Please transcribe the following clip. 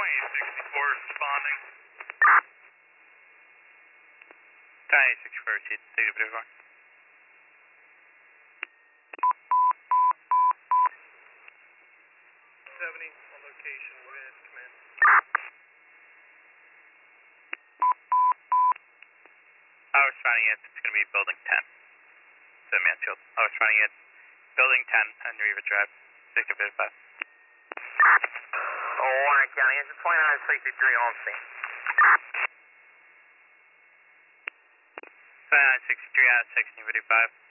2864 responding. 2864 received. Take it over. 70 on location with command. I was finding it. It's going to be building 10. So Mansfield. I was finding it. Building 10 on Riva Drive. 6055. Warren County, engine 2963 on scene. 2963 out of 1655.